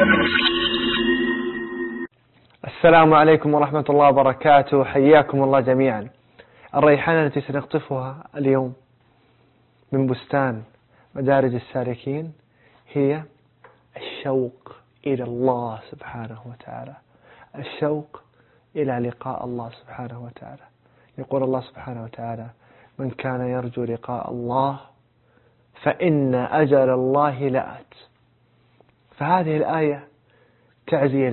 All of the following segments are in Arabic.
السلام عليكم ورحمة الله وبركاته، حياكم الله جميعا. الريحانة التي سنقطفها اليوم من بستان مدارج السالكين هي الشوق إلى الله سبحانه وتعالى، الشوق إلى لقاء الله سبحانه وتعالى. يقول الله سبحانه وتعالى: من كان يرجو لقاء الله فإن أجل الله لآت. فهذه الآية تعزية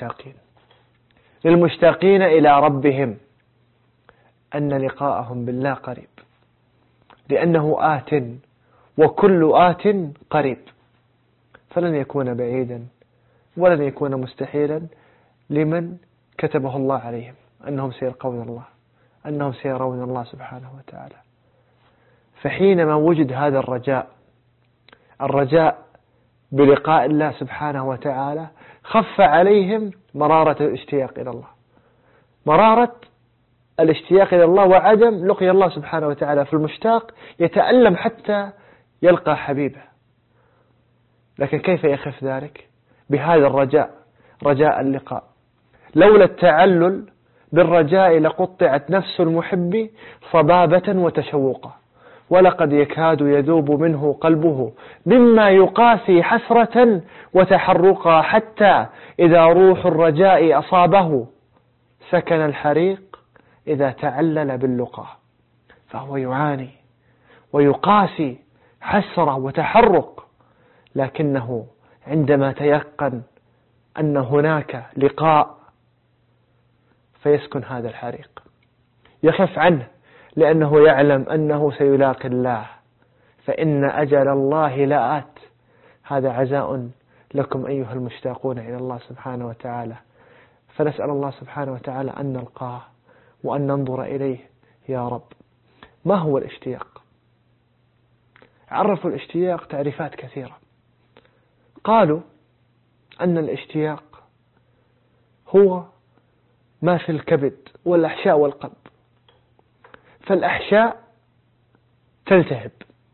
للمشتاقين إلى ربهم أن لقاءهم بالله قريب، لأنه آت وكل آت قريب، فلن يكون بعيدا ولن يكون مستحيلا لمن كتبه الله عليهم أنهم سيلقون الله، أنهم سيرون الله سبحانه وتعالى. فحينما وجد هذا الرجاء بلقاء الله سبحانه وتعالى، خف عليهم مرارة الاشتياق إلى الله، مرارة الاشتياق إلى الله وعدم لقي الله سبحانه وتعالى. فالمشتاق يتألم حتى يلقى حبيبه، لكن كيف يخف ذلك؟ بهذا الرجاء، رجاء اللقاء. لولا التعلل بالرجاء لقطعت نفس المحب صبابة وتشوقا، ولقد يكاد يذوب منه قلبه مما يقاسي حسرة وتحرقا، حتى إذا روح الرجاء أصابه سكن الحريق إذا تعلل باللقاء. فهو يعاني ويقاسي حسرة وتحرق، لكنه عندما تيقن أن هناك لقاء فيسكن هذا الحريق، يخف عنه، لأنه يعلم أنه سيلاقي الله، فإن أجل الله لآت. هذا عزاء لكم أيها المشتاقون إلى الله سبحانه وتعالى، فنسأل الله سبحانه وتعالى أن نلقاه وأن ننظر إليه يا رب. ما هو الاشتياق؟ عرفوا الاشتياق تعريفات كثيرة. قالوا أن الاشتياق هو ما في الكبد والأحشاء والقلب، فالأحشاء تلتهب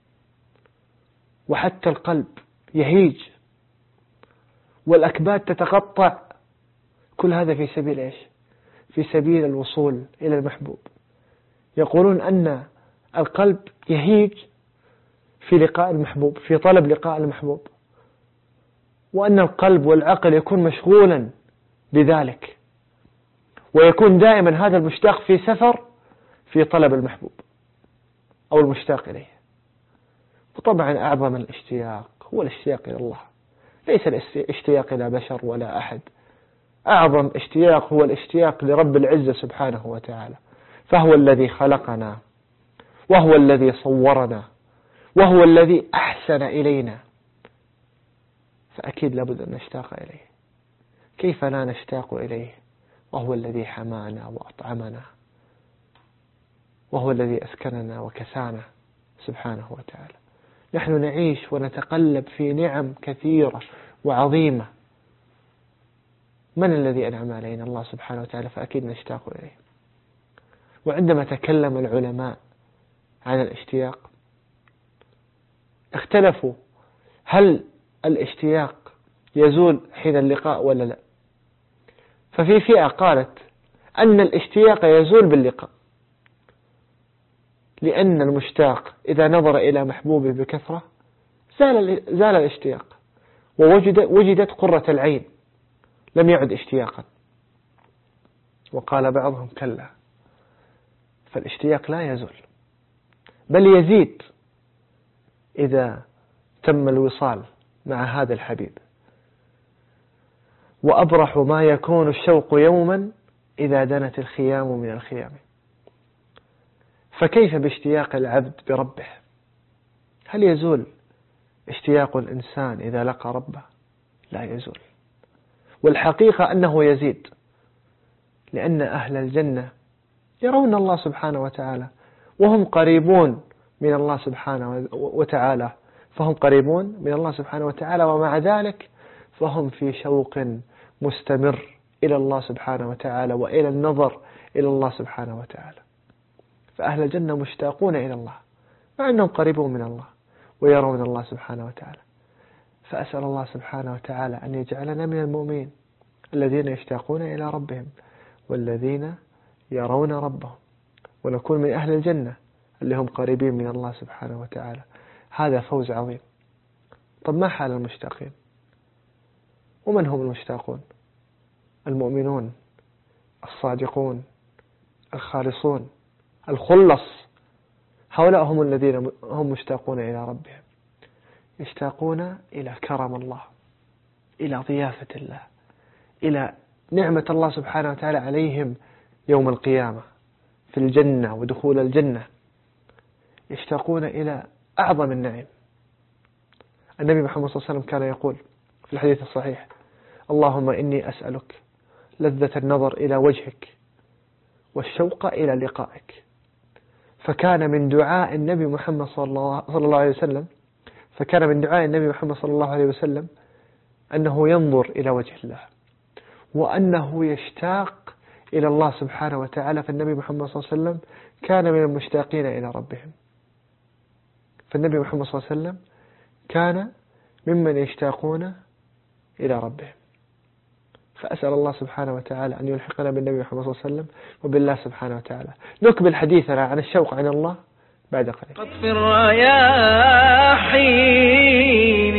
وحتى القلب يهيج والأكباد تتقطع، كل هذا في سبيل إيش؟ في سبيل الوصول إلى المحبوب. يقولون أن القلب يهيج في لقاء المحبوب، في طلب لقاء المحبوب، وأن القلب والعقل يكون مشغولا بذلك، ويكون دائما هذا المشتاق في سفر في طلب المحبوب أو المشتاق إليه. وطبعا أعظم الاشتياق هو الاشتياق إلى الله، ليس الاشتياق إلى بشر ولا أحد. أعظم اشتياق هو الاشتياق لرب العزة سبحانه وتعالى، فهو الذي خلقنا وهو الذي صورنا وهو الذي أحسن إلينا، فأكيد لابد أن نشتاق إليه. كيف لا نشتاق إليه وهو الذي حمانا وأطعمنا وهو الذي أسكننا وكسانا سبحانه وتعالى. نحن نعيش ونتقلب في نعم كثيرة وعظيمة. من الذي أنعم علينا؟ الله سبحانه وتعالى، فأكيد نشتاق إليه. وعندما تكلم العلماء عن الاشتياق اختلفوا، هل الاشتياق يزول حين اللقاء ولا لا؟ ففي فئة قالت أن الاشتياق يزول باللقاء، لأن المشتاق إذا نظر إلى محبوبه بكثرة زال الاشتياق، ووجدت قرة العين، لم يعد اشتياقا. وقال بعضهم كلا، فالاشتياق لا يزول بل يزيد إذا تم الوصال مع هذا الحبيب. وأبرح ما يكون الشوق يوما إذا دنت الخيام من الخيام. فكيف باشتياق العبد بربه؟ هل يزول اشتياق الإنسان إذا لقى ربه؟ لا يزول، والحقيقة أنه يزيد، لأن أهل الجنة يرون الله سبحانه وتعالى وهم قريبون من الله سبحانه وتعالى، فهم قريبون من الله سبحانه وتعالى، ومع ذلك فهم في شوق مستمر إلى الله سبحانه وتعالى وإلى النظر إلى الله سبحانه وتعالى. فأهل الجنة مشتاقون إلى الله مع أنهم قريبون من الله ويرون الله سبحانه وتعالى. فأسأل الله سبحانه وتعالى أن يجعلنا من المؤمنين الذين يشتاقون إلى ربهم والذين يرون ربهم، ونكون من أهل الجنة اللي هم قريبين من الله سبحانه وتعالى. هذا فوز عظيم. طب ما حال المشتاقين؟ ومن هم المشتاقون؟ المؤمنون الصادقون الخالصون الخلص، هؤلاء هم الذين هم مشتاقون إلى ربهم، يشتاقون إلى كرم الله، إلى ضيافة الله، إلى نعمة الله سبحانه وتعالى عليهم يوم القيامة في الجنة ودخول الجنة، يشتاقون إلى أعظم النعيم. النبي محمد صلى الله عليه وسلم كان يقول في الحديث الصحيح: اللهم إني أسألك لذة النظر إلى وجهك والشوق إلى لقائك. فكان من دعاء النبي محمد صلى الله عليه وسلم أنه ينظر إلى وجه الله، وأنه يشتاق إلى الله سبحانه وتعالى. فالنبي محمد صلى الله عليه وسلم كان من المشتاقين إلى ربهم، فالنبي محمد صلى الله عليه وسلم كان ممن يشتاقون إلى ربهم. فأسأل الله سبحانه وتعالى أن يلحقنا بالنبي محمد صلى الله عليه وسلم وبالله سبحانه وتعالى. نكمل حديثنا عن الشوق عن الله بعد قليل. قد في الرياحين.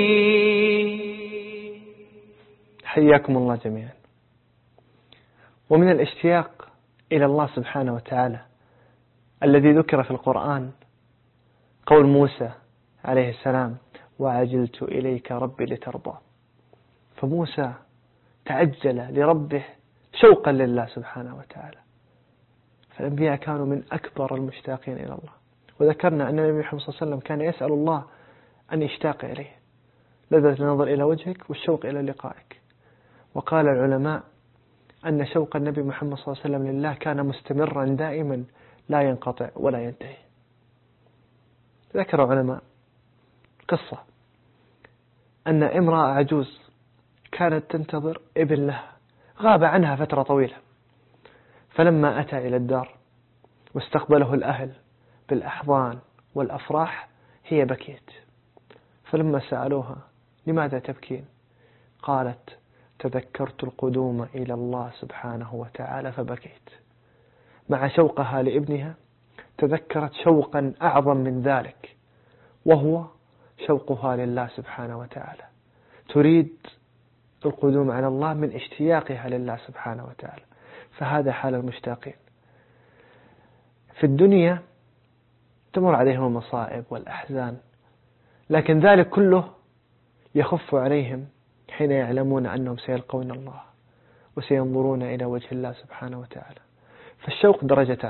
حياكم الله جميعا. ومن الاشتياق إلى الله سبحانه وتعالى الذي ذكر في القرآن قول موسى عليه السلام: وعجلت إليك ربي لترضى. فموسى تعجل لربه شوقا لله سبحانه وتعالى. فالأنبياء كانوا من أكبر المشتاقين إلى الله. وذكرنا أن النبي محمد صلى الله عليه وسلم كان يسأل الله أن يشتاق إليه، لذة النظر إلى وجهك والشوق إلى لقائك. وقال العلماء أن شوق النبي محمد صلى الله عليه وسلم لله كان مستمرا دائما لا ينقطع ولا ينتهي. ذكر علماء قصة أن امرأة عجوز كانت تنتظر ابن لها، غاب عنها فترة طويلة، فلما أتى إلى الدار واستقبله الأهل بالأحضان والأفراح هي بكيت. فلما سألوها: لماذا تبكين؟ قالت: تذكرت القدوم إلى الله سبحانه وتعالى فبكيت. مع شوقها لابنها تذكرت شوقا أعظم من ذلك، وهو شوقها لله سبحانه وتعالى. تريد القدوم على الله من اشتياقها لله سبحانه وتعالى. فهذا حال المشتاقين. في الدنيا تمر عليهم المصائب والأحزان، لكن ذلك كله يخف عليهم حين يعلمون أنهم سيلقون الله وسينظرون إلى وجه الله سبحانه وتعالى. فالشوق درجتان،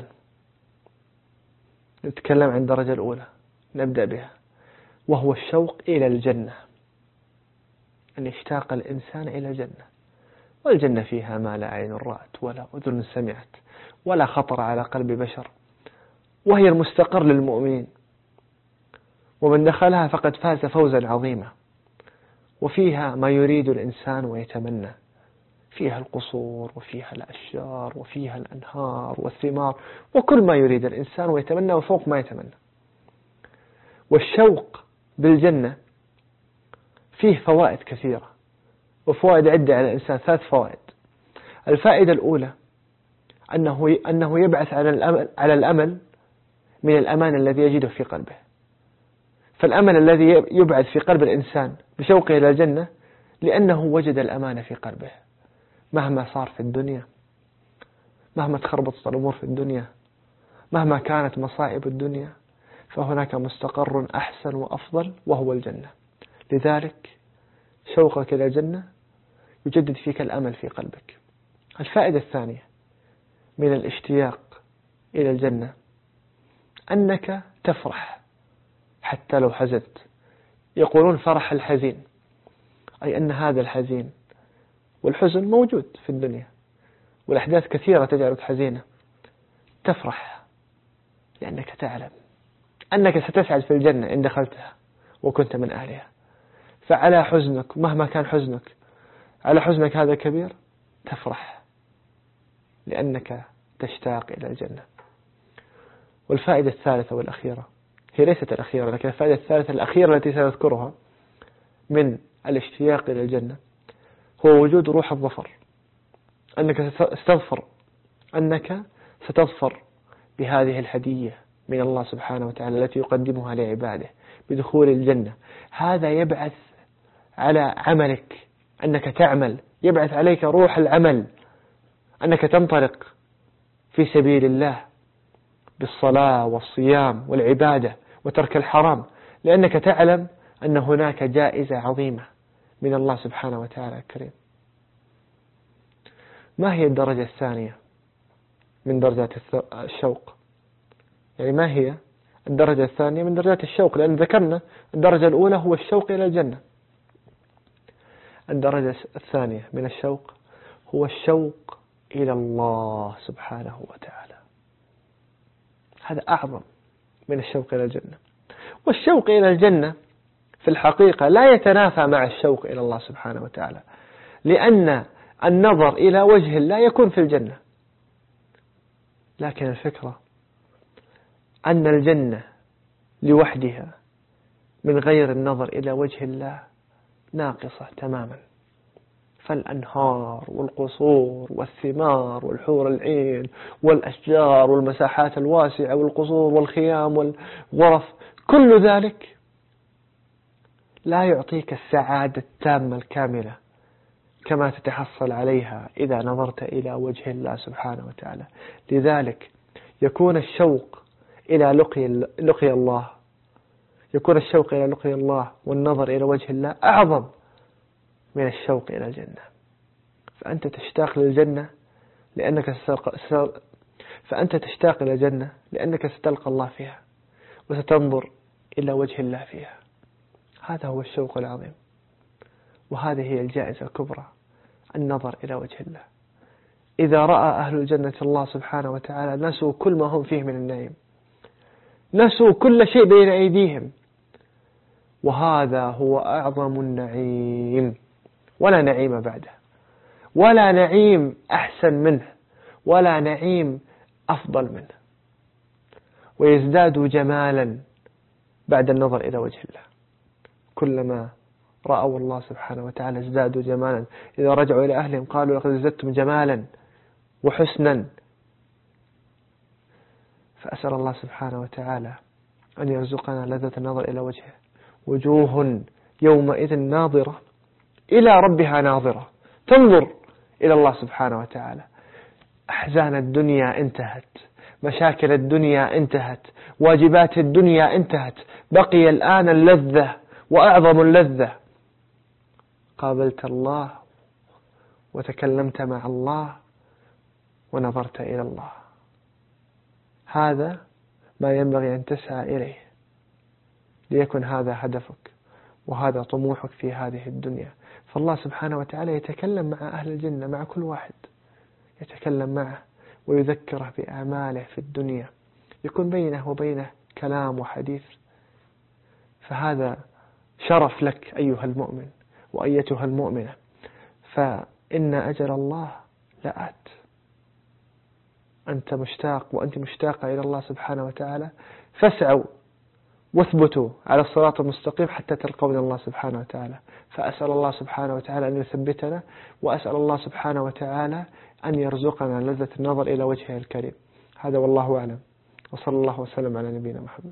نتكلم عن الدرجة الأولى نبدأ بها، وهو الشوق إلى الجنة، أن يشتاق الإنسان إلى الجنة. والجنة فيها ما لا عين رأت ولا أذن سمعت ولا خطر على قلب بشر، وهي المستقر للمؤمنين، ومن دخلها فقد فاز فوزا عظيما. وفيها ما يريد الإنسان ويتمنى، فيها القصور وفيها الأشجار وفيها الأنهار والثمار وكل ما يريد الإنسان ويتمنى وفوق ما يتمنى. والشوق بالجنة فيه فوائد كثيرة، وفوائد عدة على الإنسان، 3 فوائد. الفائدة الأولى أنه يبعث على الأمل من الأمان الذي يجده في قلبه. فالأمل الذي يبعث في قلب الإنسان بشوقه إلى الجنة لأنه وجد الأمان في قلبه. مهما صار في الدنيا، مهما تخربطت الأمور في الدنيا، مهما كانت مصائب الدنيا، فهناك مستقر أحسن وأفضل وهو الجنة. لذلك شوقك إلى الجنة يجدد فيك الأمل في قلبك. الفائدة الثانية من الاشتياق إلى الجنة أنك تفرح حتى لو حزنت. يقولون فرح الحزين، أي أن هذا الحزين والحزن موجود في الدنيا، والأحداث كثيرة تجعلك حزينة. تفرح لأنك تعلم أنك ستسعد في الجنة إن دخلتها وكنت من أهلها. فعلى حزنك مهما كان حزنك، على حزنك هذا كبير، تفرح لأنك تشتاق إلى الجنة. والفائدة الثالثة والأخيرة، هي ليست الأخيرة لكن الفائدة الثالثة الأخيرة التي سنذكرها من الاشتياق إلى الجنة هو وجود روح الظفر، أنك ستظفر بهذه الهدية من الله سبحانه وتعالى التي يقدمها لعباده بدخول الجنة. هذا يبعث على عملك، أنك تعمل، يبعث عليك روح العمل، أنك تنطلق في سبيل الله بالصلاة والصيام والعبادة وترك الحرام، لأنك تعلم أن هناك جائزة عظيمة من الله سبحانه وتعالى الكريم. ما هي الدرجة الثانية من درجات الشوق؟ يعني ما هي الدرجة الثانية من درجات الشوق؟ لأن ذكرنا الدرجة الأولى هو الشوق إلى الجنة. الدرجة الثانية من الشوق هو الشوق إلى الله سبحانه وتعالى. هذا أعظم من الشوق إلى الجنة. والشوق إلى الجنة في الحقيقة لا يتنافى مع الشوق إلى الله سبحانه وتعالى، لأن النظر إلى وجه الله يكون في الجنة، لكن الفكرة أن الجنة لوحدها من غير النظر إلى وجه الله ناقصة تماما. فالأنهار والقصور والثمار والحور العين والأشجار والمساحات الواسعة والقصور والخيام والغرف، كل ذلك لا يعطيك السعادة التامة الكاملة كما تتحصل عليها إذا نظرت إلى وجه الله سبحانه وتعالى. لذلك يكون الشوق إلى لقي الله، يكون الشوق إلى لقي الله والنظر إلى وجه الله أعظم من الشوق إلى الجنة. فأنت تشتاق للجنة لأنك ستلقى الله فيها وستنظر إلى وجه الله فيها. هذا هو الشوق العظيم، وهذه هي الجائزة الكبرى، النظر إلى وجه الله. إذا رأى أهل الجنة الله سبحانه وتعالى نسوا كل ما هم فيه من النعيم، نسوا كل شيء بين أيديهم، وهذا هو أعظم النعيم، ولا نعيم بعده، ولا نعيم أحسن منه، ولا نعيم أفضل منه. ويزداد جمالا بعد النظر إلى وجه الله. كلما رأوا الله سبحانه وتعالى ازدادوا جمالا. إذا رجعوا إلى أهلهم قالوا لقد ازددتم جمالا وحسنا. فأسأل الله سبحانه وتعالى أن يرزقنا لذة النظر إلى وجهه. وجوه يومئذ ناظرة إلى ربها ناظرة، تنظر إلى الله سبحانه وتعالى. أحزان الدنيا انتهت، مشاكل الدنيا انتهت، واجبات الدنيا انتهت، بقي الآن اللذة وأعظم اللذة. قابلت الله وتكلمت مع الله ونظرت إلى الله. هذا ما ينبغي أن تسعى إليه، ليكن هذا هدفك وهذا طموحك في هذه الدنيا. فالله سبحانه وتعالى يتكلم مع أهل الجنة، مع كل واحد يتكلم معه ويذكره بأعماله في الدنيا، يكون بينه وبينه كلام وحديث. فهذا شرف لك أيها المؤمن وأيتها المؤمنة، فإن أجل الله لآت. أنت مشتاق وأنت مشتاقة إلى الله سبحانه وتعالى، فاسعوا واثبتوا على الصراط المستقيم حتى تلقون الله سبحانه وتعالى. فأسأل الله سبحانه وتعالى أن يثبتنا، وأسأل الله سبحانه وتعالى أن يرزقنا لذة النظر إلى وجهه الكريم. هذا والله أعلم، وصلى الله وسلم على نبينا محمد.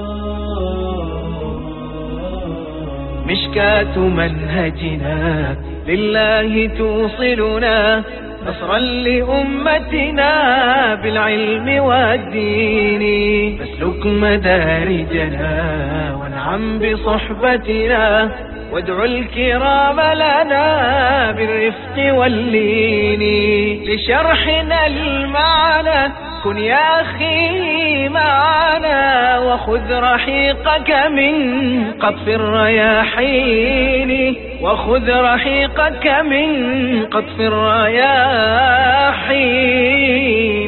مشكاة منهجنا لله توصلنا، نصرا لأمتنا بالعلم والدين. فاسلك مدارجنا وانعم بصحبتنا، وادعو الكرام لنا بالرفق واللين. لشرحنا المعنى كن يا أخي معنا، وخذ رحيقك من قطف الرياحين، وخذ رحيقك من قطف الرياحين.